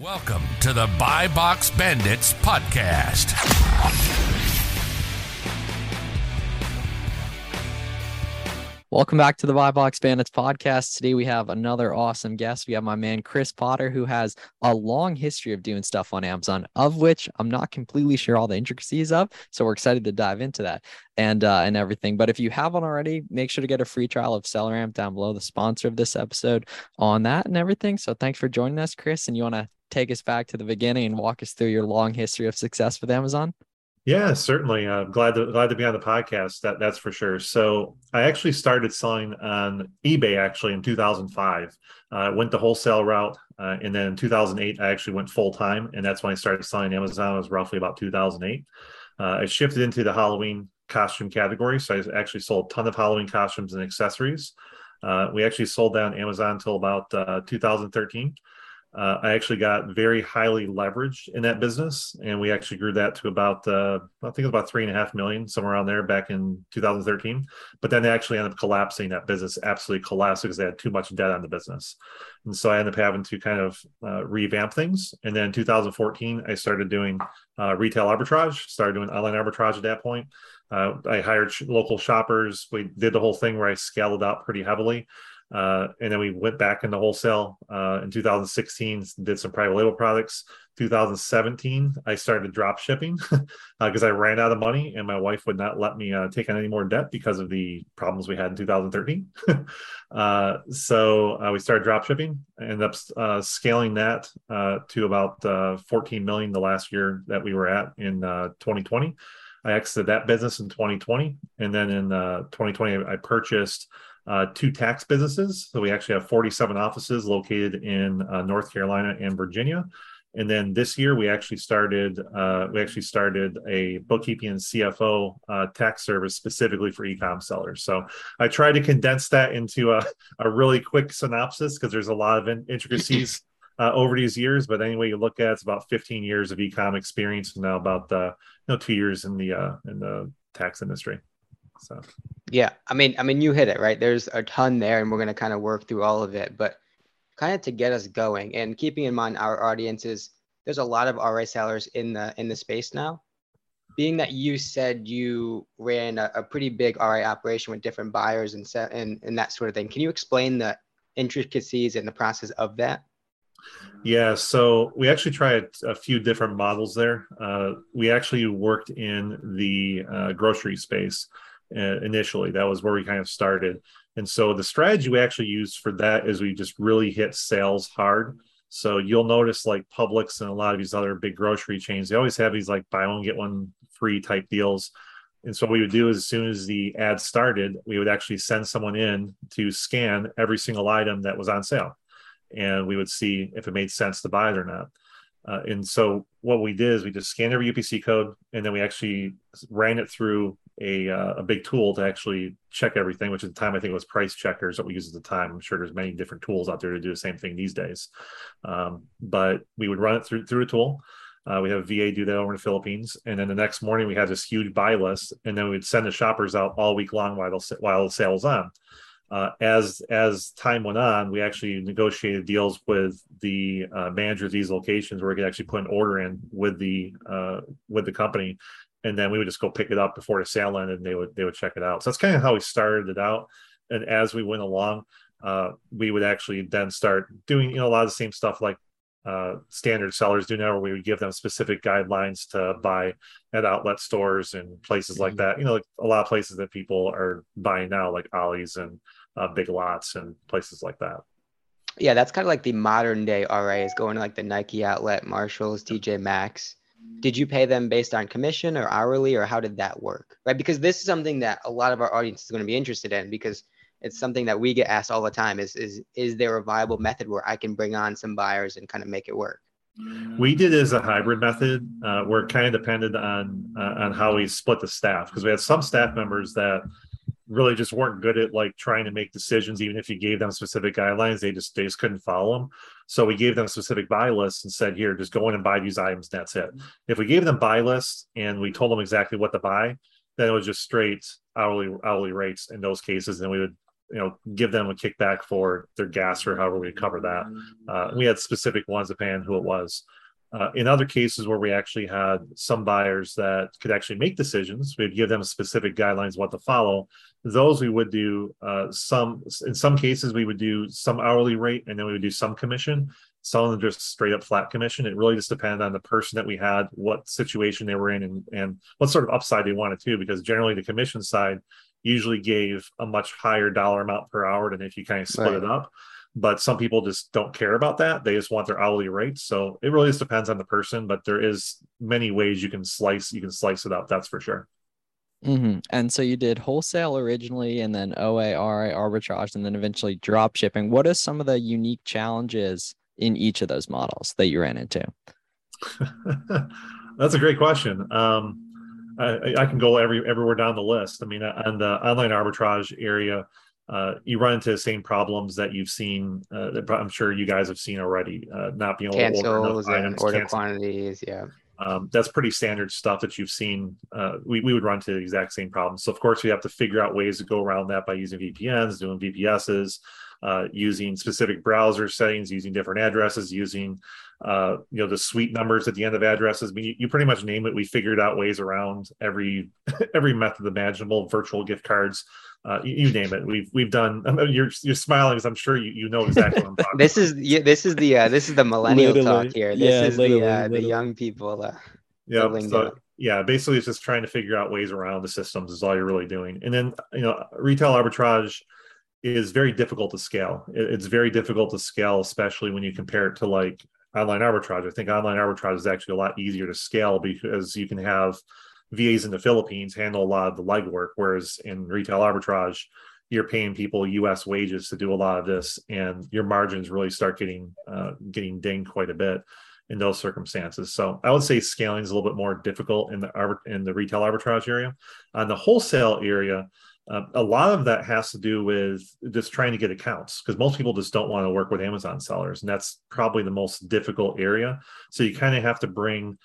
Welcome to the Buy Box Bandits podcast. Welcome back to the Buy Box Bandits podcast. Today we have another awesome guest. We have my man Chris Potter, who has a long history of doing stuff on Amazon, of which I'm not completely sure all the intricacies of. So we're excited to dive into that and everything. But if you haven't already, make sure to get a free trial of SellerAmp down below, the sponsor of this episode, on that and everything. So thanks for joining us, Chris. And you want to take us back to the beginning and walk us through your long history of success with Amazon? Yeah, certainly. Glad to be on the podcast. That's for sure. So I actually started selling on eBay actually in 2005. Went the wholesale route, and then in 2008 I actually went full time, and that's when I started selling Amazon. It was roughly about 2008. I shifted into the Halloween costume category, so I actually sold a ton of Halloween costumes and accessories. We actually sold that on Amazon until about 2013. I actually got very highly leveraged in that business, and we actually grew that to about, I think it was about 3.5 million, somewhere around there back in 2013. But then they actually ended up collapsing. That business absolutely collapsed because they had too much debt on the business. And so I ended up having to kind of revamp things. And then in 2014, I started doing retail arbitrage, started doing online arbitrage at that point. I hired local shoppers. We did the whole thing where I scaled it up pretty heavily. And then we went back into wholesale in 2016, did some private label products. 2017, I started drop shipping because I ran out of money and my wife would not let me take on any more debt because of the problems we had in 2013. So we started drop shipping, ended up scaling that to about 14 million the last year that we were at in 2020. I exited that business in 2020. And then in 2020, I purchased two tax businesses. So we actually have 47 offices located in North Carolina and Virginia. And then this year we actually started a bookkeeping and CFO tax service specifically for e-com sellers. So I tried to condense that into a really quick synopsis because there's a lot of intricacies over these years. But anyway, you look at it's about 15 years of e-com experience and now about 2 years in the tax industry. So. Yeah, I mean, you hit it right. There's a ton there, and we're going to kind of work through all of it. But kind of to get us going, and keeping in mind our audiences, there's a lot of RA sellers in the space now. Being that you said you ran a pretty big RA operation with different buyers and that sort of thing, can you explain the intricacies and the process of that? Yeah, so we actually tried a few different models there. We actually worked in the grocery space. Initially, that was where we kind of started. And so the strategy we actually used for that is we just really hit sales hard. So you'll notice like Publix and a lot of these other big grocery chains, they always have these like buy one, get one free type deals. And so what we would do is as soon as the ad started, we would actually send someone in to scan every single item that was on sale. And we would see if it made sense to buy it or not. And so what we did is we just scanned every UPC code, and then we actually ran it through a big tool to actually check everything, which at the time I think it was Price Checkers that we used at the time. I'm sure there's many different tools out there to do the same thing these days. But we would run it through a tool. We have a VA do that over in the Philippines. And then the next morning we had this huge buy list, and then we would send the shoppers out all week long while the sale was on. As time went on, we actually negotiated deals with the manager of these locations where we could actually put an order in with the company, and then we would just go pick it up before the sale ended, and they would check it out. So that's kind of how we started it out. And as we went along, we would actually then start doing a lot of the same stuff like standard sellers do now, where we would give them specific guidelines to buy at outlet stores and places like that. Like a lot of places that people are buying now, like Ollie's and Big Lots and places like that. Yeah, that's kind of like the modern day RA is going to like the Nike outlet, Marshalls, TJ Maxx. Did you pay them based on commission or hourly, or how did that work? Right, because this is something that a lot of our audience is going to be interested in, because it's something that we get asked all the time is there a viable method where I can bring on some buyers and kind of make it work? We did it as a hybrid method. We're kind of dependent on how we split the staff, because we had some staff members that really just weren't good at like trying to make decisions. Even if you gave them specific guidelines, they just couldn't follow them. So we gave them specific buy lists and said, here, just go in and buy these items. And that's it. If we gave them buy lists and we told them exactly what to buy, then it was just straight hourly rates in those cases. And we would give them a kickback for their gas or however we cover that. We had specific ones depending on who it was. In other cases where we actually had some buyers that could actually make decisions, we'd give them specific guidelines what to follow. Those we would do in some cases we would do some hourly rate, and then we would do some commission. Some of them just straight up flat commission. It really just depended on the person that we had, what situation they were in, and what sort of upside they wanted to, because generally the commission side usually gave a much higher dollar amount per hour than if you kind of split it up. But some people just don't care about that. They just want their hourly rate. So it really just depends on the person, but there is many ways you can slice it up. That's for sure. Mm-hmm. And so you did wholesale originally, and then OAR arbitrage, and then eventually drop shipping. What are some of the unique challenges in each of those models that you ran into? That's a great question. I can go everywhere down the list. I mean, on the online arbitrage area, you run into the same problems that you've seen. That I'm sure you guys have seen already. Not being able to order enough items, order quantities. Yeah. That's pretty standard stuff that you've seen. We would run into the exact same problems. So of course, we have to figure out ways to go around that by using VPNs, doing VPSs, using specific browser settings, using different addresses, using the suite numbers at the end of addresses. I mean, you pretty much name it. We figured out ways around every method imaginable, virtual gift cards. You name it. We've done. You're smiling because I'm sure you know exactly what I'm talking This is the millennial Literally. talk here. Yeah, This is literally. the young people. Yeah. So basically it's just trying to figure out ways around the systems is all you're really doing. And then, retail arbitrage is very difficult to scale. It's very difficult to scale, especially when you compare it to like online arbitrage. I think online arbitrage is actually a lot easier to scale because you can have VAs in the Philippines handle a lot of the legwork, whereas in retail arbitrage, you're paying people US wages to do a lot of this, and your margins really start getting dinged quite a bit in those circumstances. So I would say scaling is a little bit more difficult in the retail arbitrage area. On the wholesale area, a lot of that has to do with just trying to get accounts, because most people just don't want to work with Amazon sellers, and that's probably the most difficult area. So you kind of have to bring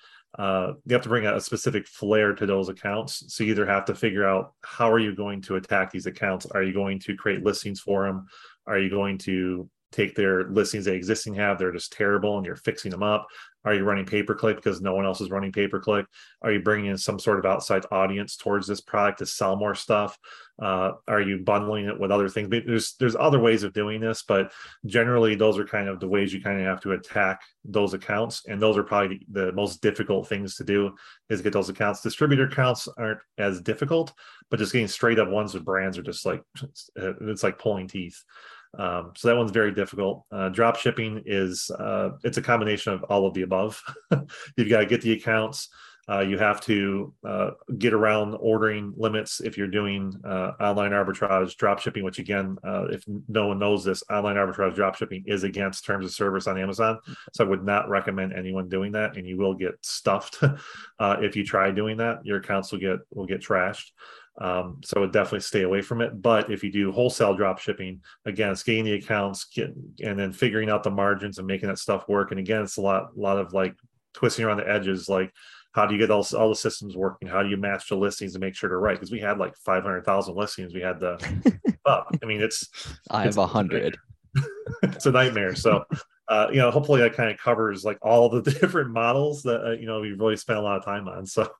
a specific flair to those accounts. So you either have to figure out how are you going to attack these accounts. Are you going to create listings for them? Are you going to take their listings they existing have, they're just terrible, and you're fixing them up? Are you running pay-per-click because no one else is running pay-per-click? Are you bringing in some sort of outside audience towards this product to sell more stuff? Are you bundling it with other things? There's other ways of doing this, but generally those are kind of the ways you kind of have to attack those accounts. And those are probably the most difficult things to do, is get those accounts. Distributor accounts aren't as difficult, but just getting straight up ones with brands are just like, it's like pulling teeth. So that one's very difficult. Drop shipping is it's a combination of all of the above. You've got to get the accounts. You have to get around ordering limits if you're doing online arbitrage drop shipping, which again, if no one knows this, online arbitrage drop shipping is against terms of service on Amazon. So I would not recommend anyone doing that, and you will get stuffed if you try doing that. Your accounts will get trashed. So I would definitely stay away from it. But if you do wholesale drop shipping, again, it's getting the accounts, and then figuring out the margins and making that stuff work. And again, it's a lot of like twisting around the edges, like how do you get all the systems working? How do you match the listings to make sure they're right? Because we had like 500,000 listings. We had the I mean, I have 100. It's a nightmare. So, hopefully that kind of covers like all the different models that, we really spent a lot of time on. So,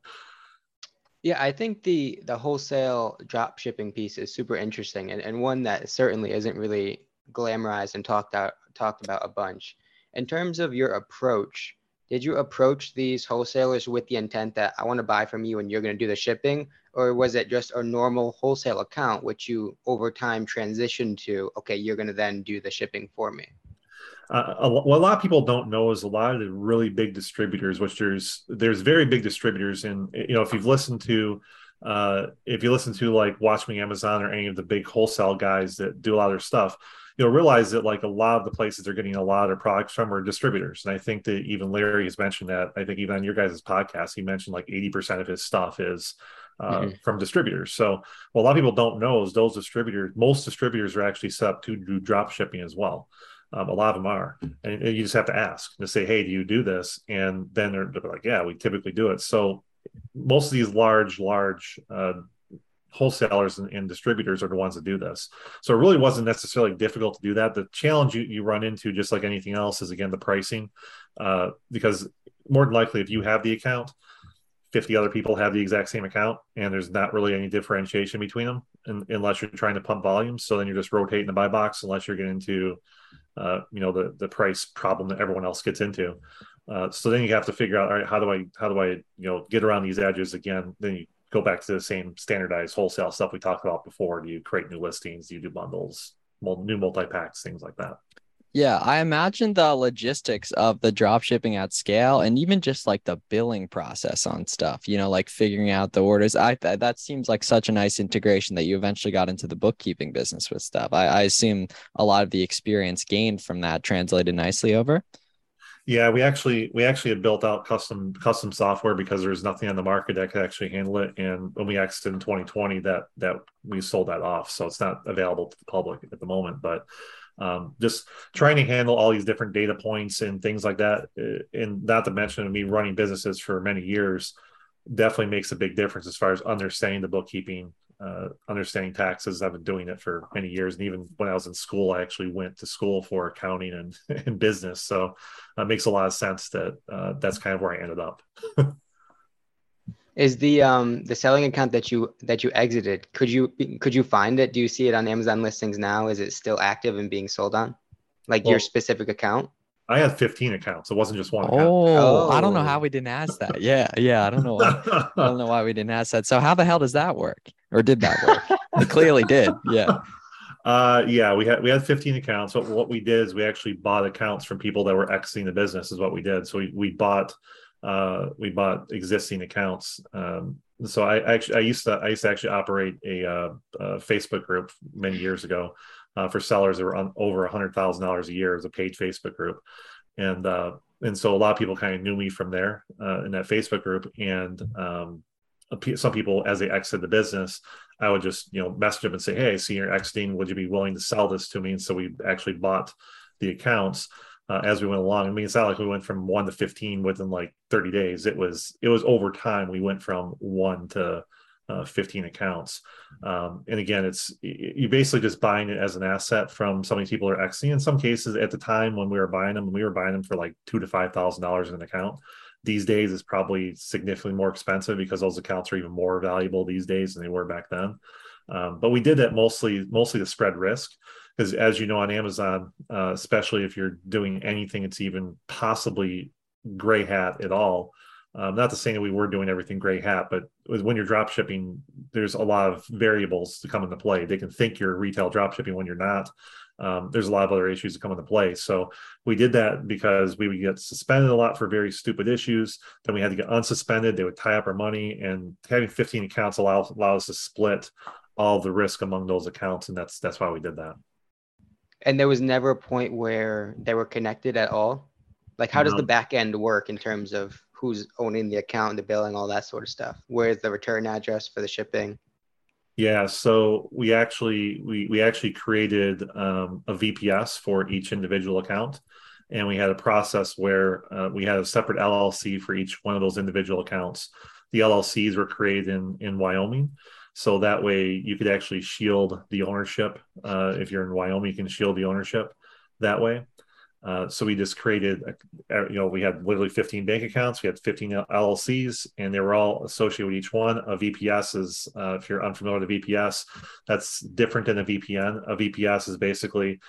yeah, I think the wholesale drop shipping piece is super interesting, and one that certainly isn't really glamorized and talked about a bunch. In terms of your approach, did you approach these wholesalers with the intent that I want to buy from you and you're going to do the shipping? Or was it just a normal wholesale account, which you over time transitioned to, okay, you're going to then do the shipping for me? What a lot of people don't know is a lot of the really big distributors, which there's very big distributors. And, if you listen to like Watch Me Amazon or any of the big wholesale guys that do a lot of their stuff, you'll realize that like a lot of the places they're getting a lot of their products from are distributors. And I think that even Larry has mentioned that. I think even on your guys' podcast, he mentioned like 80% of his stuff is from distributors. So what a lot of people don't know is most distributors are actually set up to do drop shipping as well. A lot of them are, and you just have to ask to say, hey, do you do this? And then they're like, yeah, we typically do it. So most of these large wholesalers and distributors are the ones that do this. So it really wasn't necessarily difficult to do that. The challenge you run into, just like anything else, is again the pricing, because more than likely, if you have the account, 50 other people have the exact same account, and there's not really any differentiation between them unless you're trying to pump volume. So then you're just rotating the buy box unless you're getting into the price problem that everyone else gets into. So then you have to figure out, all right, how do I get around these edges again? Then you go back to the same standardized wholesale stuff we talked about before. Do you create new listings? Do you do bundles, new multi-packs, things like that? Yeah, I imagine the logistics of the drop shipping at scale and even just like the billing process on stuff, like figuring out the orders. That seems like such a nice integration that you eventually got into the bookkeeping business with stuff. I assume a lot of the experience gained from that translated nicely over. Yeah, we actually had built out custom software because there's nothing on the market that could actually handle it. And when we exited in 2020, that we sold that off, so it's not available to the public at the moment. But just trying to handle all these different data points and things like that, and not to mention me running businesses for many years, definitely makes a big difference as far as understanding the bookkeeping, understanding taxes. I've been doing it for many years, and even when I was in school, I actually went to school for accounting and business. So it makes a lot of sense that that's kind of where I ended up. Is the selling account that you exited, could you find it? Do you see it on Amazon listings now? Is it still active and being sold on, like your specific account? I had 15 accounts. It wasn't just one account. Oh, I don't know how we didn't ask that. Yeah. I don't know why. I don't know why we didn't ask that. So how the hell does that work? Or did that work? It clearly did. Yeah. Yeah, we had 15 accounts. But what we did is we actually bought accounts from people that were exiting the business, is what we did. So we bought existing accounts. So I used to actually operate a Facebook group many years ago for sellers that were on over $100,000 a year as a paid Facebook group, and so a lot of people kind of knew me from there in that Facebook group. And some people, as they exit the business, I would just message them and say, "Hey, I see you're exiting. Would you be willing to sell this to me?" And so we actually bought the accounts as we went along. I mean, it's not like we went from 1 to 15 within like 30 days. It was over time. We went from 1 to 15 accounts. And again, you basically just buying it as an asset from some of these people are exiting. In some cases, at the time when we were buying them for like $2,000 to $5,000 in an account. These days is probably significantly more expensive because those accounts are even more valuable these days than they were back then. But we did that mostly to spread risk. Because as you know, on Amazon, especially if you're doing anything that's even possibly gray hat at all, not to say that we were doing everything gray hat, but when you're drop shipping, there's a lot of variables to come into play. They can think you're retail drop shipping when you're not. There's a lot of other issues that come into play. So we did that because we would get suspended a lot for very stupid issues. Then we had to get unsuspended. They would tie up our money, and having 15 accounts allow us to split all the risk among those accounts. And that's why we did that. And there was never a point where they were connected at all? Like, how does the back end work in terms of who's owning the account, the billing, all that sort of stuff? Where's the return address for the shipping? Yeah, so we actually created a VPS for each individual account, and we had a process where we had a separate LLC for each one of those individual accounts. The LLCs were created in Wyoming. So that way you could actually shield the ownership. If you're in Wyoming, you can shield the ownership that way. So we just created, we had literally 15 bank accounts. We had 15 LLCs, and they were all associated with each one. A VPS is, if you're unfamiliar with a VPS, that's different than a VPN. A VPS is basically,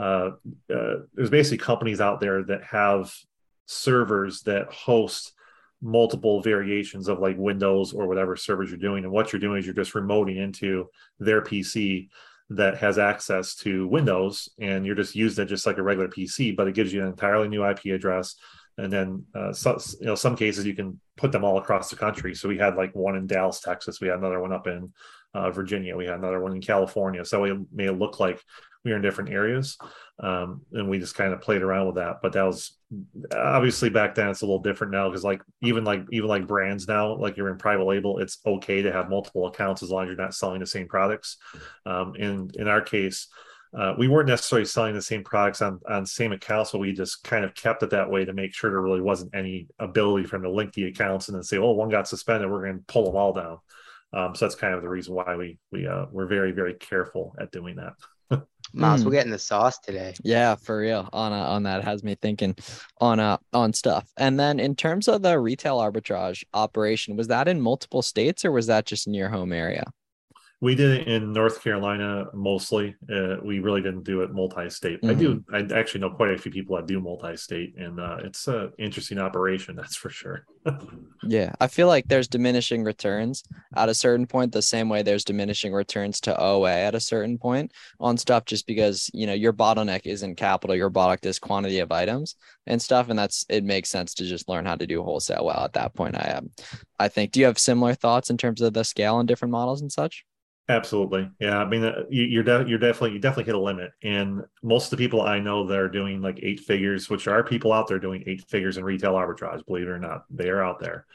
there's basically companies out there that have servers that host multiple variations of like Windows or whatever servers you're doing. And what you're doing is you're just remoting into their PC that has access to Windows, and you're just using it just like a regular PC, but it gives you an entirely new IP address. And then some cases you can put them all across the country. So we had like one in Dallas, Texas. We had another one up in Virginia. We had another one in California. So it made it look like we were in different areas. And we just kind of played around with that. But that was obviously back then. It's a little different now because even like brands now, like you're in private label, it's okay to have multiple accounts as long as you're not selling the same products. In our case, we weren't necessarily selling the same products on same accounts, but we just kind of kept it that way to make sure there really wasn't any ability for them to link the accounts and then say, oh, one got suspended, we're going to pull them all down. So that's kind of the reason why we're very, very careful at doing that. Miles, we're getting the sauce today. Yeah, for real. On that, it has me thinking on stuff. And then in terms of the retail arbitrage operation, was that in multiple states or was that just in your home area? We did it in North Carolina mostly. We really didn't do it multi-state. I actually know quite a few people that do multi-state, and it's an interesting operation, that's for sure. Yeah, I feel like there's diminishing returns at a certain point, the same way there's diminishing returns to OA at a certain point on stuff, just because, your bottleneck isn't capital, your bottleneck is quantity of items and stuff. And it makes sense to just learn how to do wholesale well at that point. I think, do you have similar thoughts in terms of the scale and different models and such? Absolutely. Yeah. I mean, you definitely hit a limit. And most of the people I know that are doing like 8 figures, which are people out there doing 8 figures in retail arbitrage, believe it or not, they are out there.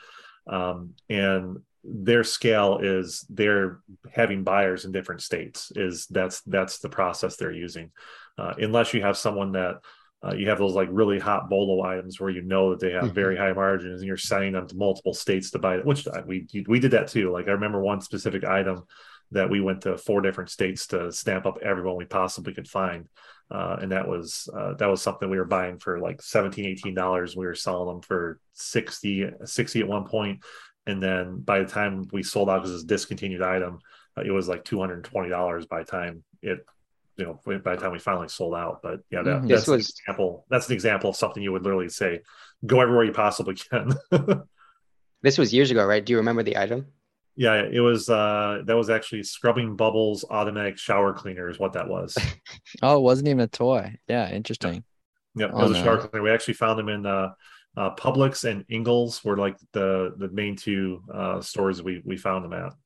And their scale is they're having buyers in different states. That's the process they're using. Unless you have someone that you have those like really hot bolo items where that they have very high margins and you're sending them to multiple states to buy it, which we did that too. Like I remember one specific item that we went to 4 different states to stamp up everyone we possibly could find. And that was something we were buying for like $17-$18. We were selling them for 60 at one point. And then by the time we sold out, because it's a discontinued item, it was like $220 by the time by the time we finally sold out. But yeah, that's an example. That's an example of something you would literally say, go everywhere you possibly can. This was years ago, right? Do you remember the item? Yeah, it was that was actually Scrubbing Bubbles automatic shower cleaner is what that was. Oh, it wasn't even a toy. Yeah, interesting. Yeah, it was a shower cleaner. We actually found them in Publix and Ingles were like the main 2 stores we found them at.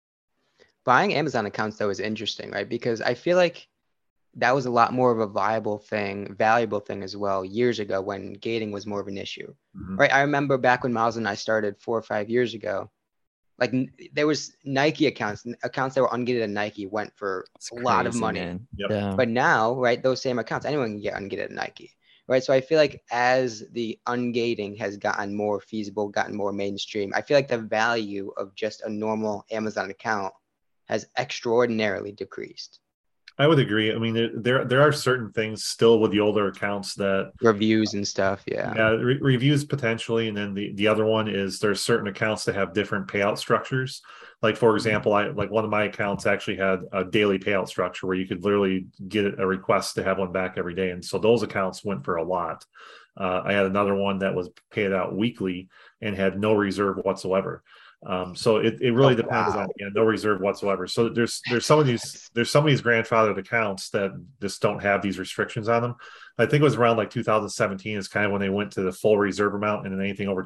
Buying Amazon accounts though is interesting, right? Because I feel like that was a lot more of a valuable thing as well years ago when gating was more of an issue, right? I remember back when Miles and I started 4 or 5 years ago. Like there was Nike accounts that were ungated at Nike went for a lot of money. Yep. Yeah. But now, right, those same accounts, anyone can get ungated at Nike, right? So I feel like as the ungating has gotten more feasible, gotten more mainstream, I feel like the value of just a normal Amazon account has extraordinarily decreased. I would agree. I mean, there are certain things still with the older accounts that reviews and stuff. Yeah. Reviews potentially. And then the other one is there's certain accounts that have different payout structures. Like, for example, one of my accounts actually had a daily payout structure where you could literally get a request to have one back every day. And so those accounts went for a lot. I had another one that was paid out weekly and had no reserve whatsoever. So it really depends on no reserve whatsoever. So there's some of these grandfathered accounts that just don't have these restrictions on them. I think it was around like 2017 is kind of when they went to the full reserve amount, and then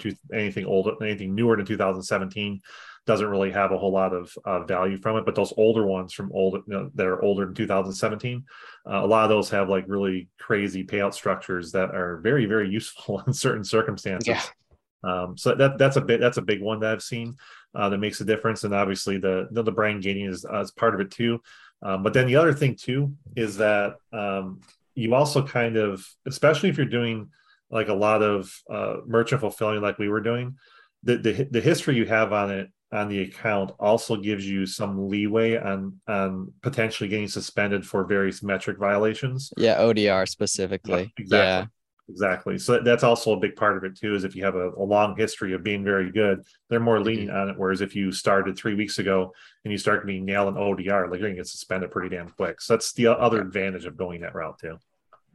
anything newer than 2017 doesn't really have a whole lot of value from it. But those older ones that are older than 2017, a lot of those have like really crazy payout structures that are very, very useful in certain circumstances. Yeah. So that's a big one that I've seen that makes a difference, and obviously the brand gating is part of it too. But then the other thing too is that you also kind of, especially if you're doing like a lot of merchant fulfilling like we were doing, the history you have on the account also gives you some leeway on potentially getting suspended for various metric violations. Yeah, ODR specifically. Yeah, exactly. Yeah. Exactly. So that's also a big part of it too, is if you have a long history of being very good, they're more lenient on it. Whereas if you started 3 weeks ago and you start being nailing ODR, like you're gonna get suspended pretty damn quick. So that's the other advantage of going that route too.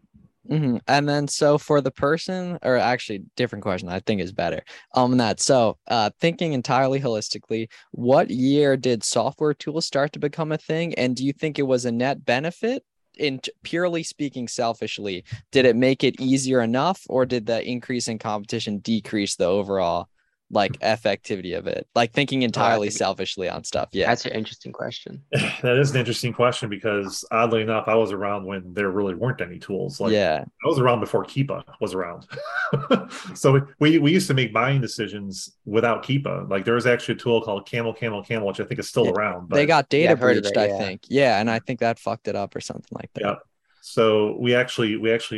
And then so for the person, or actually different question, I think is better. Thinking entirely holistically, what year did software tools start to become a thing? And do you think it was a net benefit? In purely speaking, selfishly, did it make it easier enough, or did the increase in competition decrease the overall like effectivity of it? Like thinking entirely selfishly on stuff. Yeah, that's an interesting question. That is an interesting question, because oddly enough, I was around when there really weren't any tools. I was around before Keepa was around. So we used to make buying decisions without Keepa. Like there was actually a tool called Camel, which I think is still around. But they got data breached, I think. Yeah, and I think that fucked it up or something like that. Yeah. So we actually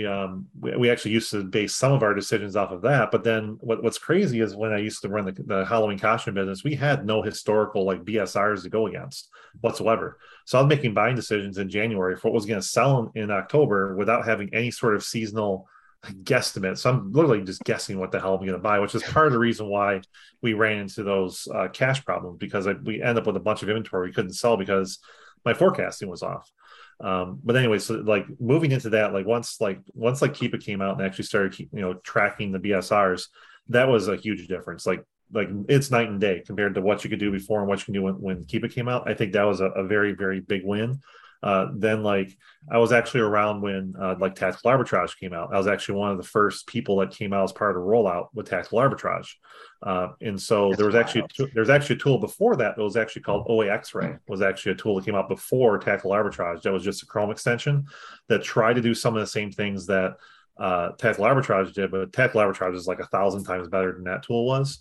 used to base some of our decisions off of that. But then what's crazy is when I used to run the Halloween costume business, we had no historical like BSRs to go against whatsoever. So I was making buying decisions in January for what was going to sell in October without having any sort of seasonal guesstimate. So I'm literally just guessing what the hell I'm going to buy, which is part of the reason why we ran into those cash problems, because we end up with a bunch of inventory we couldn't sell because my forecasting was off. But anyway, so like moving into that, like once Keepa came out and actually started, tracking the BSRs, that was a huge difference. Like it's night and day compared to what you could do before and what you can do when Keepa came out. I think that was a very, very big win. Then like I was actually around when like Tactical Arbitrage came out. I was actually one of the first people that came out as part of the rollout with Tactical Arbitrage. And so there's actually a tool before that was actually called OA X-Ray, was actually a tool that came out before Tactical Arbitrage. That was just a Chrome extension that tried to do some of the same things that Tactical Arbitrage did, but Tactical Arbitrage is like 1,000 times better than that tool was.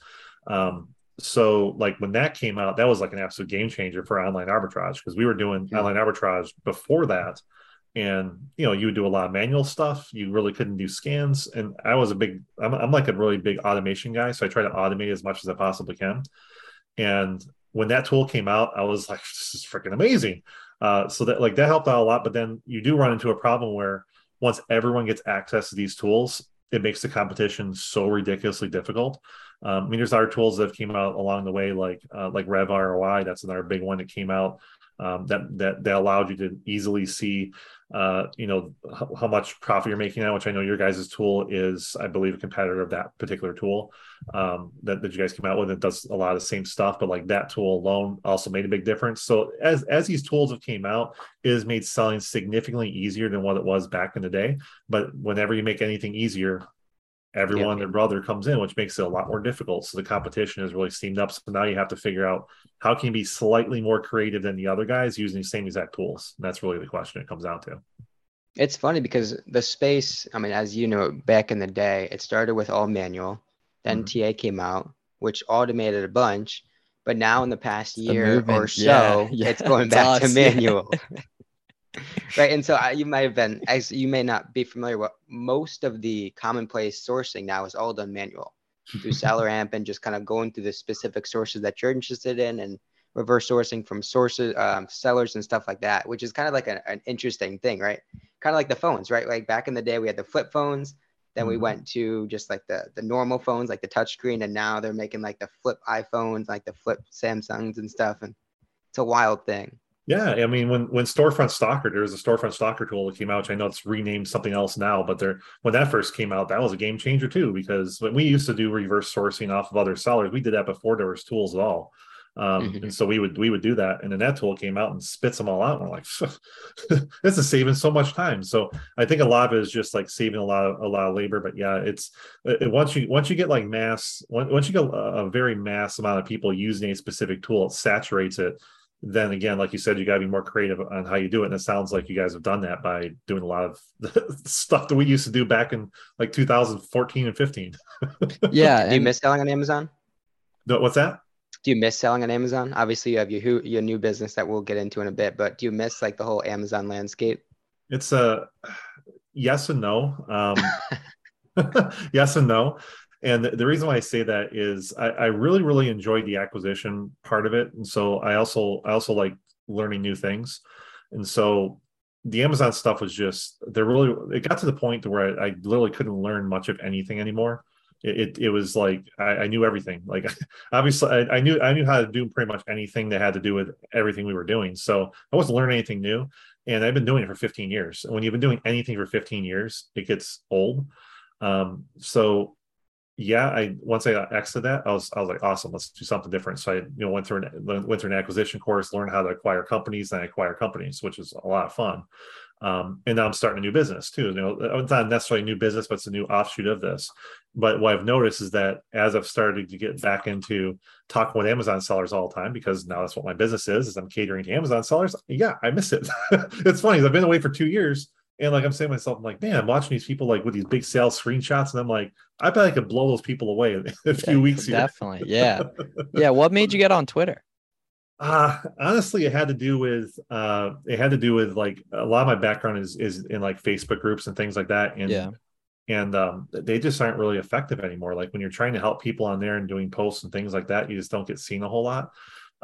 So like when that came out, that was like an absolute game changer for online arbitrage, because we were doing online arbitrage before that. And, you would do a lot of manual stuff. You really couldn't do scans. And I'm like a really big automation guy. So I try to automate as much as I possibly can. And when that tool came out, I was like, this is freaking amazing. So that helped out a lot. But then you do run into a problem where once everyone gets access to these tools, it makes the competition so ridiculously difficult. There's other tools that have came out along the way, like Rev ROI. That's another big one that came out that allowed you to easily see, how much profit you're making now, which I know your guys' tool is, I believe, a competitor of that particular tool that you guys came out with. It does a lot of the same stuff, but like that tool alone also made a big difference. So as these tools have came out, it has made selling significantly easier than what it was back in the day. But whenever you make anything easier, everyone and their brother comes in, which makes it a lot more difficult. So the competition has really steamed up. So now you have to figure out how can you be slightly more creative than the other guys using the same exact tools. And that's really the question it comes down to. It's funny because the space, as you know, back in the day, it started with all manual. Then TA came out, which automated a bunch. But now in the past year or so, it's going back to manual. Right. And so you may not be familiar with most of the commonplace sourcing now is all done manual through SellerAmp and just kind of going through the specific sources that you're interested in and reverse sourcing from sources, sellers and stuff like that, which is kind of like an interesting thing, right? Kind of like the phones, right? Like back in the day, we had the flip phones. Then we went to just like the normal phones, like the touchscreen. And now they're making like the flip iPhones, like the flip Samsungs and stuff. And it's a wild thing. Yeah, when Storefront Stalker, there was a Storefront Stalker tool that came out, which I know it's renamed something else now, but when that first came out, that was a game changer too, because when we used to do reverse sourcing off of other sellers, we did that before there was tools at all. And so we would do that, and then that tool came out and spits them all out. And we're like, this is saving so much time. So I think a lot of it is just like saving a lot of labor. But yeah, once you get like once you get a very mass amount of people using a specific tool, it saturates it. Then again, like you said, you got to be more creative on how you do it. And it sounds like you guys have done that by doing a lot of the stuff that we used to do back in like 2014 and 15. Yeah. Do you miss selling on Amazon? No, what's that? Do you miss selling on Amazon? Obviously, you have your new business that we'll get into in a bit, but do you miss like the whole Amazon landscape? It's a yes and no. Yes and no. And the reason why I say that is I really, really enjoyed the acquisition part of it. And so I also like learning new things. And so the Amazon stuff was just, it got to the point where I literally couldn't learn much of anything anymore. It was like, I knew everything. Like, obviously I knew how to do pretty much anything that had to do with everything we were doing. So I wasn't learning anything new. And I've been doing it for 15 years. And when you've been doing anything for 15 years, it gets old. So yeah, once I exited that, I was like, awesome, let's do something different. So I went through an acquisition course, learned how to acquire companies, and I acquire companies, which is a lot of fun. And now I'm starting a new business too. It's not necessarily a new business, but it's a new offshoot of this. But what I've noticed is that as I've started to get back into talking with Amazon sellers all the time, because now that's what my business is I'm catering to Amazon sellers. Yeah, I miss it. It's funny. I've been away for 2 years. And like I'm saying to myself, I'm like, man, I'm watching these people like with these big sales screenshots, and I'm like, I bet I could blow those people away in a few weeks. Definitely, yeah, yeah. What made you get on Twitter? Honestly, it had to do with like a lot of my background is in like Facebook groups and things like that, Yeah. and they just aren't really effective anymore. Like when you're trying to help people on there and doing posts and things like that, you just don't get seen a whole lot.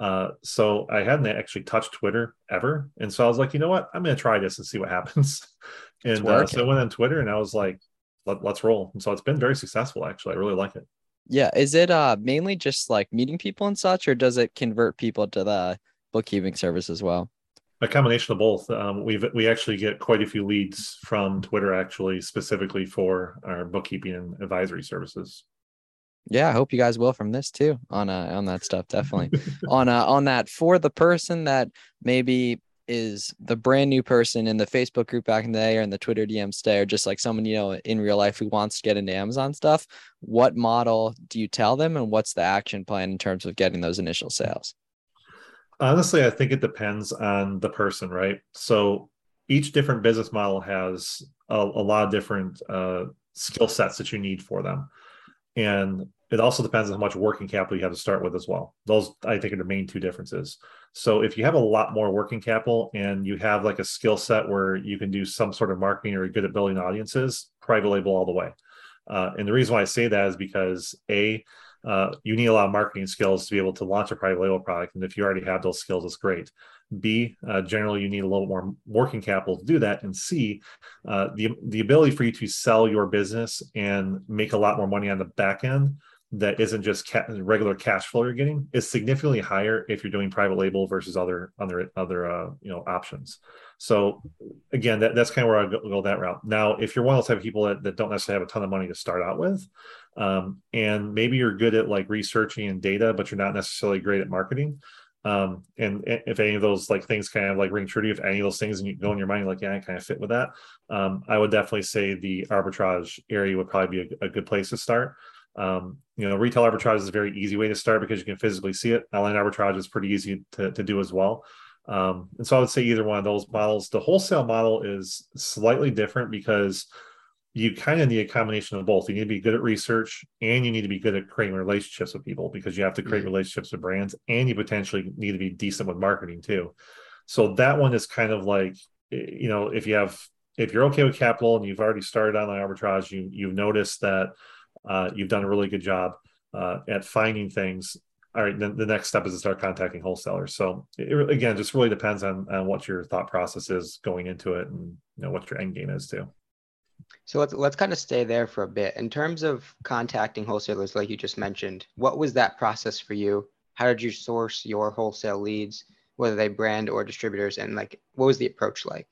So I hadn't actually touched Twitter ever, and so I was like, you know what, I'm going to try this and see what happens. It's And so I working. went on Twitter and I was like, let's roll. And so it's been very successful, actually. I really like it. Yeah. Is it mainly just like meeting people and such, or does it convert people to the bookkeeping service as well? A combination of both. We actually get quite a few leads from Twitter, actually, specifically for our bookkeeping and advisory services. Yeah, I hope you guys will from this too on that stuff. Definitely. On that, for the person that maybe is the brand new person in the Facebook group back in the day or in the Twitter DMs today, or just like someone, in real life who wants to get into Amazon stuff, what model do you tell them and what's the action plan in terms of getting those initial sales? Honestly, I think it depends on the person, right? So each different business model has a lot of different skill sets that you need for them. And it also depends on how much working capital you have to start with as well. Those, I think, are the main two differences. So if you have a lot more working capital and you have like a skill set where you can do some sort of marketing or you're good at building audiences, private label all the way. And the reason why I say that is because you need a lot of marketing skills to be able to launch a private label product. And if you already have those skills, it's great. B, generally you need a little more working capital to do that. And C, the ability for you to sell your business and make a lot more money on the back end that isn't just regular cash flow you're getting is significantly higher if you're doing private label versus other options. So again, that's kind of where I go that route. Now, if you're one of those type of people that don't necessarily have a ton of money to start out with, and maybe you're good at like researching and data, but you're not necessarily great at marketing. And if any of those like things kind of like ring true to you, if any of those things and you go in your mind, like, yeah, I kind of fit with that. I would definitely say the arbitrage area would probably be a good place to start. Retail arbitrage is a very easy way to start because you can physically see it. Online arbitrage is pretty easy to do as well. And so I would say either one of those models. The wholesale model is slightly different because you kind of need a combination of both. You need to be good at research and you need to be good at creating relationships with people because you have to create relationships with brands and you potentially need to be decent with marketing too. So that one is kind of like, if you're okay with capital and you've already started online arbitrage, you've noticed that you've done a really good job at finding things. All right, then the next step is to start contacting wholesalers. So again, just really depends on what your thought process is going into it and what your end game is too. So let's kind of stay there for a bit. In terms of contacting wholesalers, like you just mentioned, what was that process for you? How did you source your wholesale leads, whether they brand or distributors, and like what was the approach like?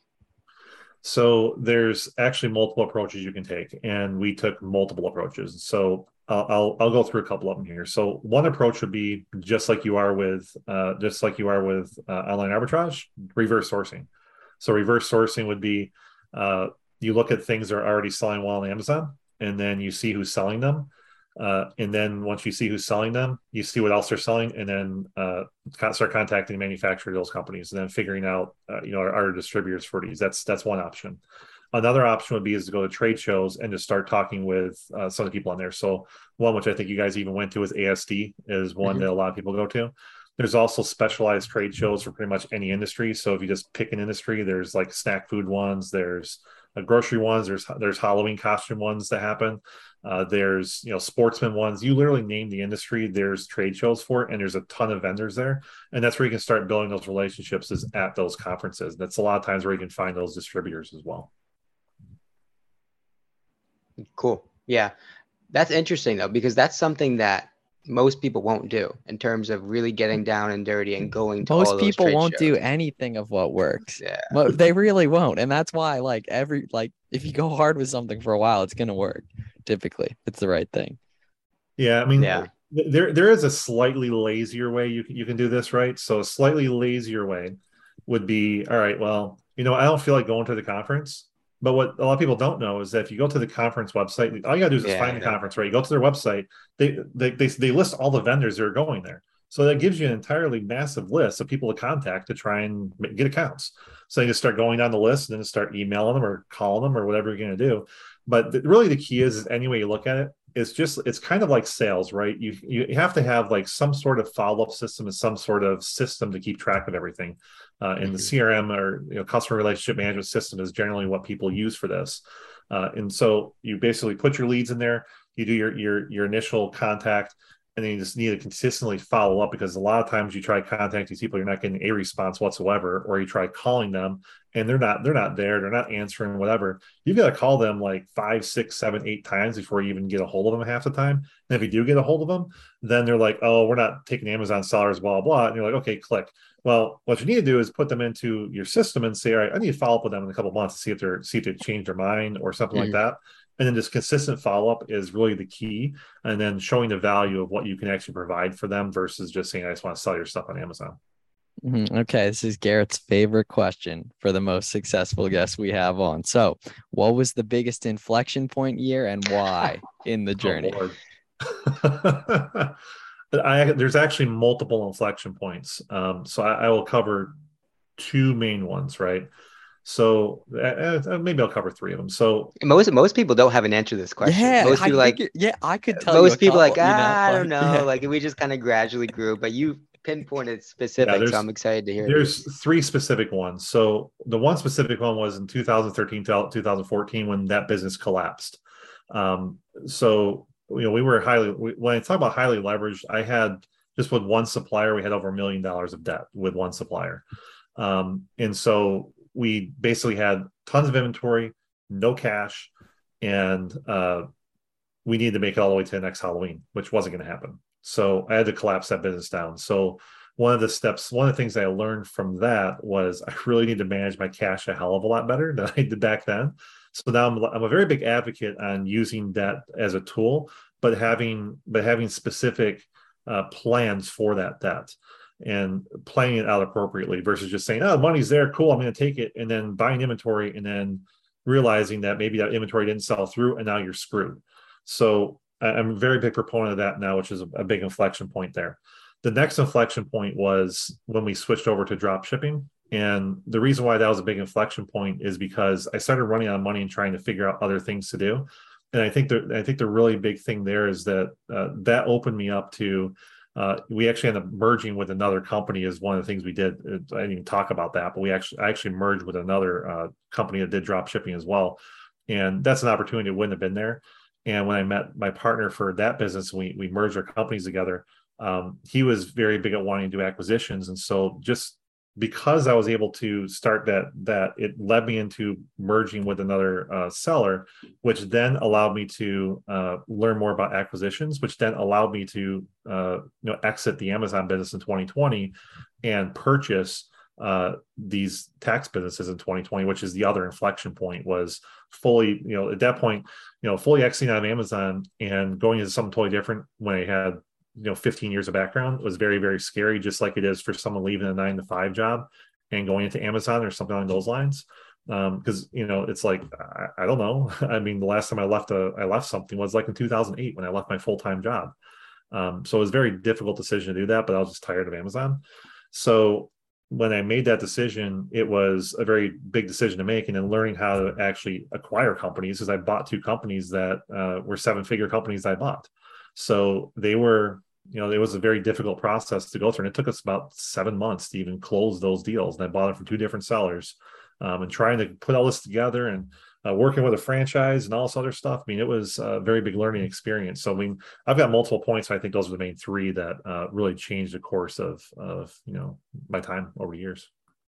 So there's actually multiple approaches you can take, and we took multiple approaches. So I'll go through a couple of them here. So one approach would be just like you are with online arbitrage, reverse sourcing. So reverse sourcing would be you look at things that are already selling well on Amazon, and then you see who's selling them. And then once you see who's selling them, you see what else they're selling, and then start contacting the manufacturer of those companies, and then figuring out, our distributors for these. That's one option. Another option would be is to go to trade shows and just start talking with some of the people on there. So one, which I think you guys even went to, is ASD, is one that a lot of people go to. There's also specialized trade shows for pretty much any industry. So if you just pick an industry, there's like snack food ones, there's grocery ones, there's Halloween costume ones that happen. There's sportsman ones. You literally name the industry, there's trade shows for it, and there's a ton of vendors there. And that's where you can start building those relationships, is at those conferences. That's a lot of times where you can find those distributors as well. Cool. Yeah. That's interesting though, because that's something that most people won't do in terms of really getting down and dirty and going to all Most those people trade won't shows. do anything of what works. Yeah. But they really won't. And that's why if you go hard with something for a while, it's going to work. Typically, it's the right thing. Yeah. I mean, Yeah. there is a slightly lazier way you can do this, right? So a slightly lazier way would be, all right, well, I don't feel like going to the conference. But what a lot of people don't know is that if you go to the conference website, all you got to do is just find the conference, right? You go to their website, they list all the vendors that are going there. So that gives you an entirely massive list of people to contact to try and get accounts. So you just start going down the list and then start emailing them or calling them or whatever you're going to do. But really the key is any way you look at it, it's kind of like sales, right? You have to have like some sort of follow-up system and some sort of system to keep track of everything. And the CRM, or customer relationship management system, is generally what people use for this. And so you basically put your leads in there, you do your initial contact, and then you just need to consistently follow up, because a lot of times you try contacting these people, you're not getting a response whatsoever, or you try calling them and they're not there, they're not answering, whatever. You've got to call them like 5, 6, 7, 8 times before you even get a hold of them half the time. And if you do get a hold of them, then they're like, oh, we're not taking Amazon sellers, blah, blah. And you're like, okay, click. Well, what you need to do is put them into your system and say, all right, I need to follow up with them in a couple of months to see if they've changed their mind or something like that. And then this consistent follow-up is really the key. And then showing the value of what you can actually provide for them versus just saying, I just want to sell your stuff on Amazon. Okay, this is Garrett's favorite question for the most successful guests we have on. So, what was the biggest inflection point year and why in the journey? There's actually multiple inflection points. So I will cover 2 main ones, right? So maybe I'll cover 3 of them. So most people don't have an answer to this question. Yeah, most people I could tell most you people couple, I don't know. Yeah. Like we just kind of gradually grew, but you pinpointed specific, so I'm excited to hear. There's 3 specific ones. So the one specific one was in 2013 to 2014 when that business collapsed. So we were when I talk about highly leveraged, I had just with one supplier, we had over $1 million of debt with one supplier. And so we basically had tons of inventory, no cash, and we needed to make it all the way to the next Halloween, which wasn't going to happen. So I had to collapse that business down. So one of the things I learned from that was I really need to manage my cash a hell of a lot better than I did back then. So now I'm a very big advocate on using debt as a tool, but having specific plans for that debt and playing it out appropriately versus just saying, oh, money's there, cool, I'm going to take it, and then buying inventory and then realizing that maybe that inventory didn't sell through and now you're screwed. So I'm a very big proponent of that now, which is a big inflection point there. The next inflection point was when we switched over to drop shipping. And the reason why that was a big inflection point is because I started running out of money and trying to figure out other things to do. And I think the really big thing there is that that opened me up to, we actually ended up merging with another company is one of the things we did. I didn't even talk about that, but I actually merged with another company that did drop shipping as well. And that's an opportunity that wouldn't have been there. And when I met my partner for that business, we merged our companies together. He was very big at wanting to do acquisitions. And so just because I was able to start that it led me into merging with another seller, which then allowed me to learn more about acquisitions, which then allowed me to exit the Amazon business in 2020 and purchase these tax businesses in 2020, which is the other inflection point. Was fully, at that point, fully exiting out of Amazon and going into something totally different when I had 15 years of background was very, very scary, just like it is for someone leaving a 9-to-5 job and going into Amazon or something along those lines. Because it's like I don't know. I mean, the last time I left something was like in 2008 when I left my full-time job. So it was a very difficult decision to do that, but I was just tired of Amazon. So when I made that decision, it was a very big decision to make, and then learning how to actually acquire companies, because I bought 2 companies that were 7-figure companies that I bought. So they were, it was a very difficult process to go through. And it took us about 7 months to even close those deals. And I bought it from 2 different sellers, and trying to put all this together and working with a franchise and all this other stuff. I mean, it was a very big learning experience. So, I mean, I've got multiple points. I think those are the main 3 that really changed the course of my time over years.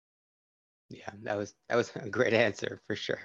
Yeah, that was a great answer for sure.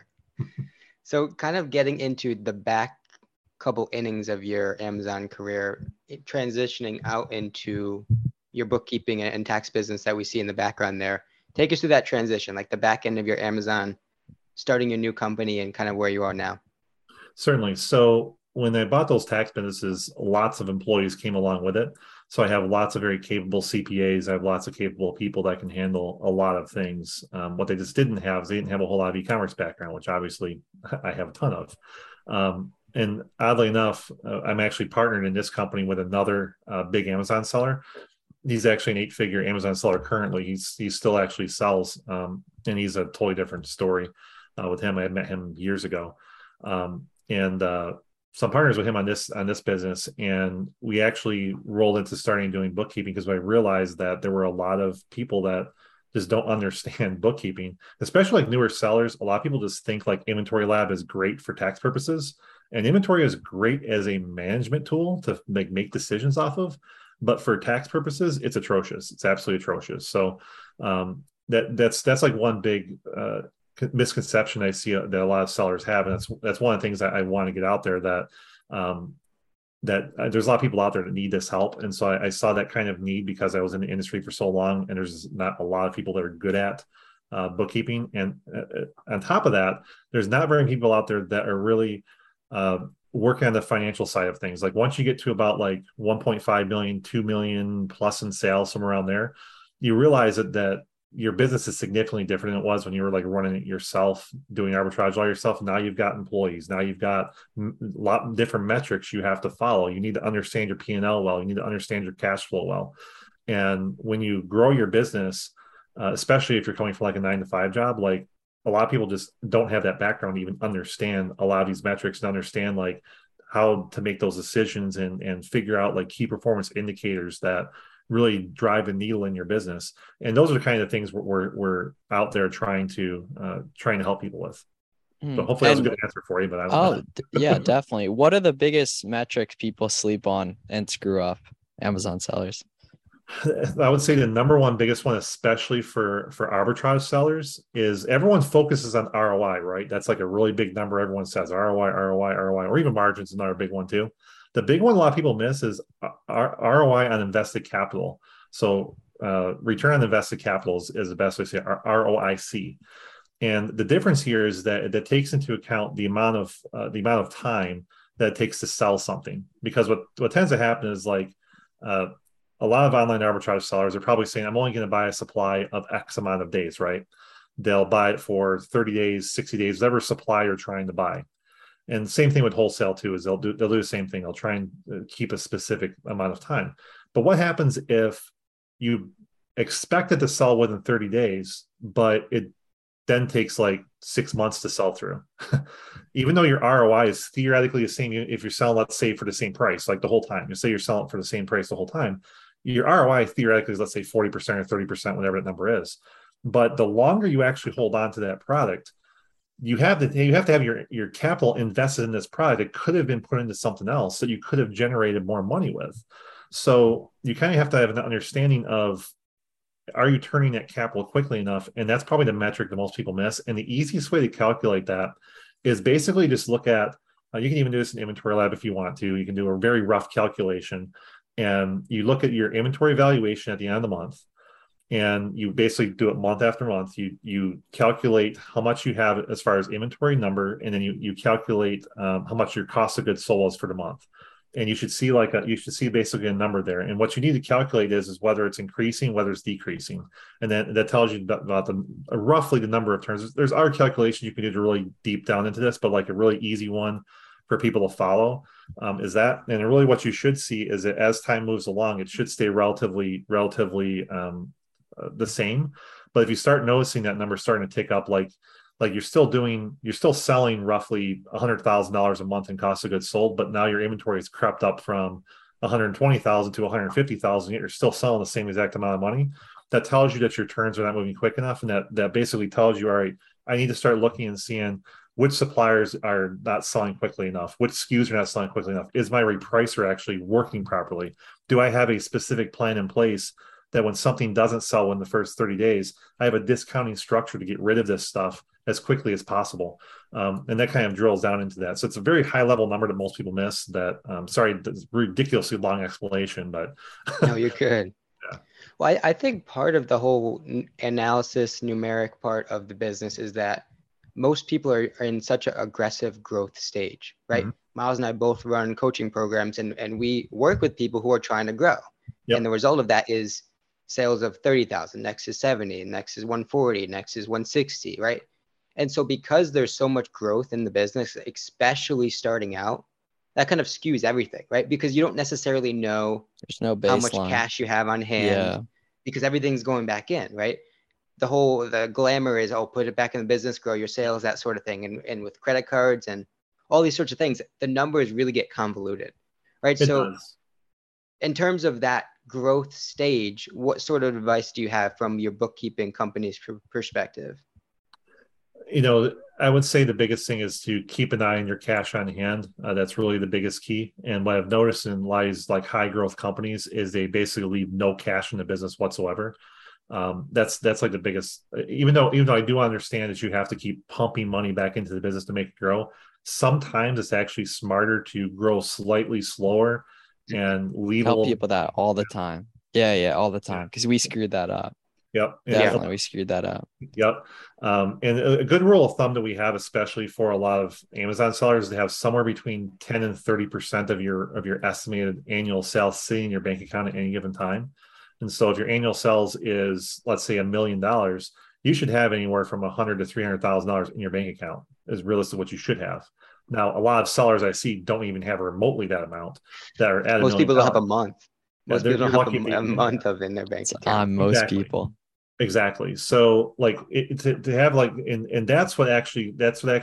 So kind of getting into the back couple innings of your Amazon career, transitioning out into your bookkeeping and tax business that we see in the background there. Take us through that transition, like the back end of your Amazon, starting your new company and kind of where you are now. Certainly. So when I bought those tax businesses, lots of employees came along with it. So I have lots of very capable CPAs. I have lots of capable people that can handle a lot of things. What they just didn't have is they didn't have a whole lot of e-commerce background, which obviously I have a ton of. And oddly enough, I'm actually partnered in this company with another big Amazon seller. He's actually an 8-figure Amazon seller currently. He still actually sells, and he's a totally different story with him. I had met him years ago. some partners with him on this business, and we actually rolled into starting doing bookkeeping because I realized that there were a lot of people that just don't understand bookkeeping, especially like newer sellers. A lot of people just think like Inventory Lab is great for tax purposes, and inventory is great as a management tool to make decisions off of. But for tax purposes, it's atrocious. It's absolutely atrocious. So that's like one big misconception I see that a lot of sellers have, and that's one of the things that I want to get out there, that there's a lot of people out there that need this help. And so I saw that kind of need because I was in the industry for so long, and there's not a lot of people that are good at bookkeeping. And on top of that, there's not very many people out there that are really working on the financial side of things. Like once you get to about like 1.5 million, 2 million plus in sales, somewhere around there, you realize that your business is significantly different than it was when you were like running it yourself, doing arbitrage all yourself. Now you've got employees. Now you've got a lot of different metrics you have to follow. You need to understand your P&L well. You need to understand your cash flow well. And when you grow your business, especially if you're coming from like a 9-to-5 job, like a lot of people just don't have that background to even understand a lot of these metrics and understand like how to make those decisions and figure out like key performance indicators that really drive the needle in your business. And those are the kind of things we're out there trying to help people with. So hopefully that was a good answer for you, but I don't know. Yeah, definitely. What are the biggest metrics people sleep on and screw up Amazon sellers? I would say the number one biggest one, especially for arbitrage sellers, is everyone focuses on ROI, right? That's like a really big number. Everyone says ROI, or even margins is another big one too. The big one a lot of people miss is ROI on invested capital. So return on invested capital is the best way to say it, ROIC. And the difference here is that it takes into account the amount of time that it takes to sell something. Because what tends to happen is like a lot of online arbitrage sellers are probably saying, I'm only going to buy a supply of X amount of days, right? They'll buy it for 30 days, 60 days, whatever supply you're trying to buy. And same thing with wholesale too, is they'll do the same thing. They'll try and keep a specific amount of time. But what happens if you expect it to sell within 30 days, but it then takes like 6 months to sell through? Even though your ROI is theoretically the same, if you're selling, let's say, for the same price, like the whole time, you say you're selling for the same price the whole time, your ROI theoretically is, let's say, 40% or 30%, whatever that number is. But the longer you actually hold on to that product, you have to have your capital invested in this product. It could have been put into something else that you could have generated more money with. So you kind of have to have an understanding of, are you turning that capital quickly enough? And that's probably the metric that most people miss. And the easiest way to calculate that is basically just look at, you can even do this in Inventory Lab if you want to. You can do a very rough calculation, and you look at your inventory valuation at the end of the month, and you basically do it month after month. You calculate how much you have as far as inventory number, and then you calculate how much your cost of goods sold is for the month. And you should see basically a number there. And what you need to calculate is whether it's increasing, whether it's decreasing. And then that tells you about roughly the number of turns. There's other calculations you can do to really deep down into this, but like a really easy one for people to follow is that. And really what you should see is that as time moves along, it should stay relatively the same. But if you start noticing that number starting to tick up, like you're still selling roughly $100,000 a month in cost of goods sold, but now your inventory has crept up from 120,000 to 150,000, yet you're still selling the same exact amount of money. That tells you that your turns are not moving quick enough. And that basically tells you, all right, I need to start looking and seeing which suppliers are not selling quickly enough, which SKUs are not selling quickly enough. Is my repricer actually working properly? Do I have a specific plan in place that when something doesn't sell in the first 30 days, I have a discounting structure to get rid of this stuff as quickly as possible? And that kind of drills down into that. So it's a very high level number that most people miss. That sorry, that's ridiculously long explanation, but no, you're good. Yeah. Well, I think part of the whole analysis numeric part of the business is that most people are in such an aggressive growth stage, right? Mm-hmm. Miles and I both run coaching programs, and we work with people who are trying to grow. Yep. And the result of that is sales of 30,000, next is 70, next is 140, next is 160, right? And so because there's so much growth in the business, especially starting out, that kind of skews everything, right? Because you don't necessarily know there's no baseline, how much cash you have on hand, because everything's going back in, right? The glamour is, put it back in the business, grow your sales, that sort of thing. And with credit cards and all these sorts of things, the numbers really get convoluted, right? It So does. in terms of that growth stage, what sort of advice do you have from your bookkeeping company's perspective? I would say the biggest thing is to keep an eye on your cash on hand. That's really the biggest key. And what I've noticed in lies like high growth companies is they basically leave no cash in the business whatsoever. That's like the biggest. Even though I do understand that you have to keep pumping money back into the business to make it grow. Sometimes it's actually smarter to grow slightly slower and leave a Tell little. people that all the time. Yeah, all the time. Because we screwed that up. Yep. Definitely, we screwed that up. Yep. And a good rule of thumb that we have, especially for a lot of Amazon sellers, is to have somewhere between 10 and 30% of your estimated annual sales sitting in your bank account at any given time. And so if your annual sales is, let's say, $1 million, you should have anywhere from $100,000 to $300,000 in your bank account is realistic what you should have. Now, a lot of sellers I see don't even have remotely that amount that are at Most people don't have a month. Most people don't have a month of in their bank account. On most people. Exactly. So like to have like, and that's what actually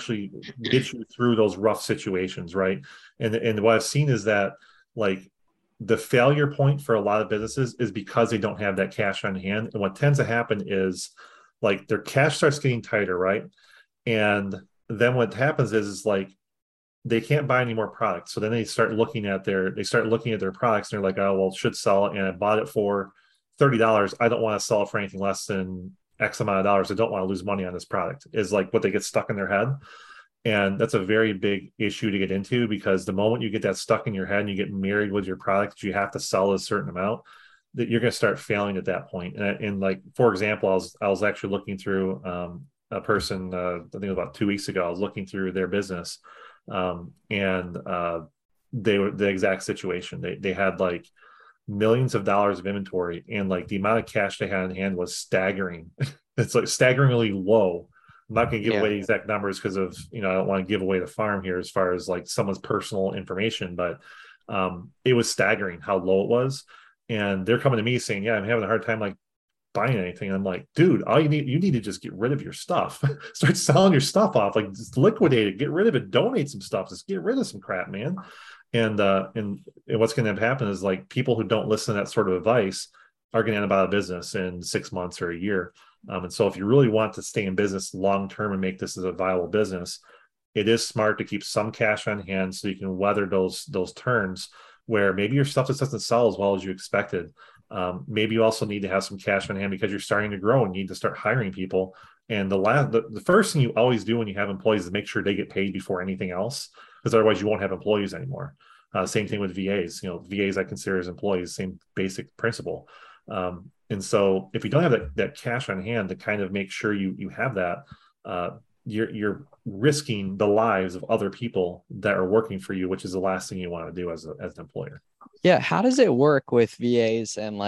gets you through those rough situations. Right. And what I've seen is that like the failure point for a lot of businesses is because they don't have that cash on hand. And what tends to happen is like their cash starts getting tighter. Right. And then what happens is like, they can't buy any more products. So then they start looking at their products and they're like, oh, well, it should sell it. And I bought it for $30. I don't want to sell it for anything less than X amount of dollars. I don't want to lose money on this product is like what they get stuck in their head. And that's a very big issue to get into because the moment you get that stuck in your head and you get married with your product that you have to sell a certain amount, that you're going to start failing at that point. And like, for example, I was actually looking through a person, I think it was about 2 weeks ago, I was looking through their business and they were the exact situation. They had like millions of dollars of inventory and like the amount of cash they had in hand was staggering. It's like staggeringly low. I'm not going to give away the exact numbers because of, I don't want to give away the farm here as far as like someone's personal information, but it was staggering how low it was. And they're coming to me saying, yeah, I'm having a hard time like buying anything. And I'm like, dude, you need to just get rid of your stuff. Start selling your stuff off, like just liquidate it, get rid of it, donate some stuff, just get rid of some crap, man. And what's going to happen is like people who don't listen to that sort of advice are going to end up out of business in 6 months or a year. And so if you really want to stay in business long term and make this as a viable business, it is smart to keep some cash on hand so you can weather those turns where maybe your stuff just doesn't sell as well as you expected. Maybe you also need to have some cash on hand because you're starting to grow and you need to start hiring people. And the first thing you always do when you have employees is make sure they get paid before anything else, because otherwise you won't have employees anymore. Same thing with VAs. VAs I consider as employees, same basic principle. And so if you don't have that cash on hand to kind of make sure you have that, you're risking the lives of other people that are working for you, which is the last thing you want to do as an employer. Yeah. How does it work with VAs and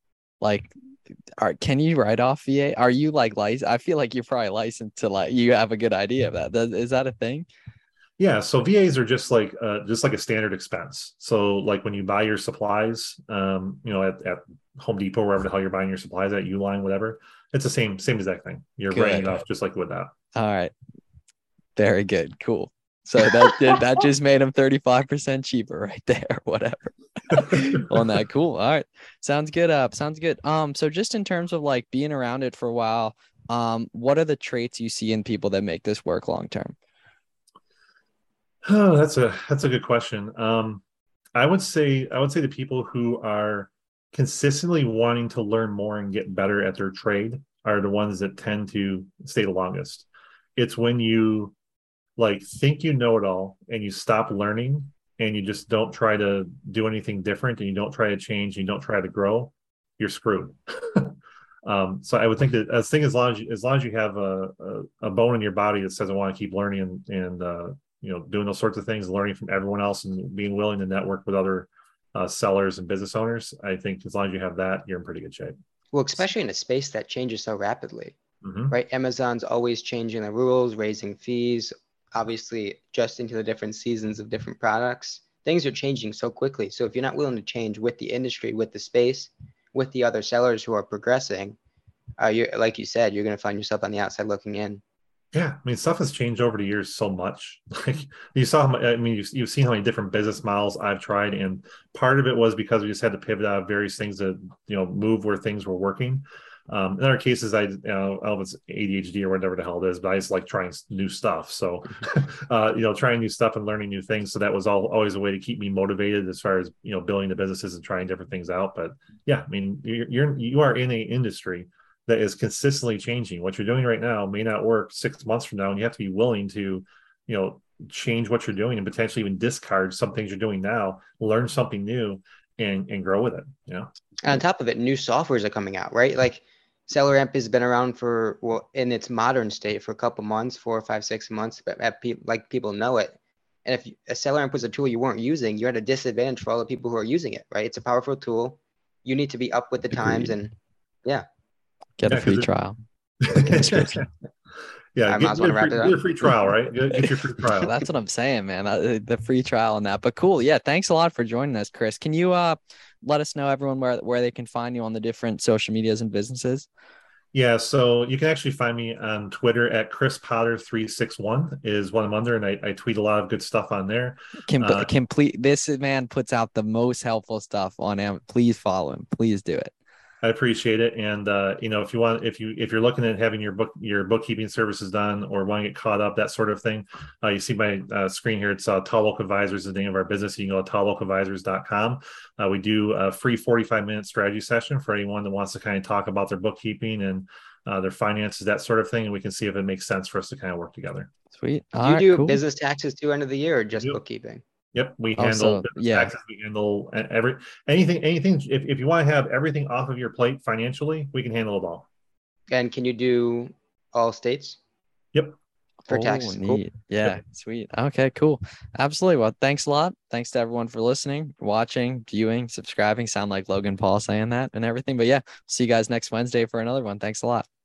can you write off VA? Are you like licensed? I feel like you're probably licensed to you have a good idea of that. Is that a thing? Yeah. So VAs are just like a standard expense. So like when you buy your supplies, at Home Depot, wherever the hell you're buying your supplies at, Uline, whatever, it's the same exact thing. You're writing it off just like with that. All right. Very good. Cool. So that just made them 35% cheaper right there, whatever. On that. Cool. All right. Sounds good. Sounds good. So just in terms of like being around it for a while, what are the traits you see in people that make this work long term? Oh, that's a good question. I would say the people who are consistently wanting to learn more and get better at their trade are the ones that tend to stay the longest. It's when you like think you know it all and you stop learning and you just don't try to do anything different and you don't try to change and you don't try to grow, you're screwed. So I would think that as long as you have a bone in your body that says I want to keep learning and doing those sorts of things, learning from everyone else and being willing to network with other sellers and business owners, I think as long as you have that, you're in pretty good shape. Well, especially in a space that changes so rapidly, mm-hmm. right? Amazon's always changing the rules, raising fees, obviously adjusting to the different seasons of different products. Things are changing so quickly. So if you're not willing to change with the industry, with the space, with the other sellers who are progressing, you're, like you said, you're going to find yourself on the outside looking in. Yeah, I mean, stuff has changed over the years so much. Like you saw, I mean, you've seen how many different business models I've tried, and part of it was because we just had to pivot out of various things to, move where things were working. In other cases, I don't know if it's ADHD or whatever the hell it is, but I just like trying new stuff. So, trying new stuff and learning new things. So that was always a way to keep me motivated as far as building the businesses and trying different things out. But yeah, I mean, you are in a industry that is consistently changing. What you're doing right now may not work 6 months from now, and you have to be willing to, change what you're doing and potentially even discard some things you're doing now, learn something new, and grow with it. And on top of it, new softwares are coming out, right? Like SellerAmp has been around for, well, in its modern state for a couple months, 4 or 5, 6 months, but people know it. And if a SellerAmp was a tool you weren't using, you're at a disadvantage for all the people who are using it, right? It's a powerful tool. You need to be up with the times, and yeah. Get a free trial. Link in the description. Yeah, get a free trial, right? Get your free trial. That's what I'm saying, man. The free trial on that. But cool. Yeah, thanks a lot for joining us, Chris. Can you let us know, everyone, where they can find you on the different social medias and businesses? Yeah, so you can actually find me on Twitter at Chris Potter 361 is what I'm under, and I tweet a lot of good stuff on there. This man puts out the most helpful stuff on Amazon. Please follow him. Please do it. I appreciate it. And, if you're looking at having your bookkeeping services done or want to get caught up, that sort of thing, you see my screen here. It's Tall Oak Advisors is the name of our business. You can go to talloakadvisors.com. We do a free 45-minute strategy session for anyone that wants to kind of talk about their bookkeeping and their finances, that sort of thing. And we can see if it makes sense for us to kind of work together. Sweet. Do you do business taxes too end of the year, or just bookkeeping? Yep, we handle taxes. We handle anything. If you want to have everything off of your plate financially, we can handle it all. And can you do all states? Yep. For taxes. Cool. Yeah, yep. Sweet. Okay, cool. Absolutely. Well, thanks a lot. Thanks to everyone for listening, watching, viewing, subscribing. Sound like Logan Paul saying that and everything. But yeah, see you guys next Wednesday for another one. Thanks a lot.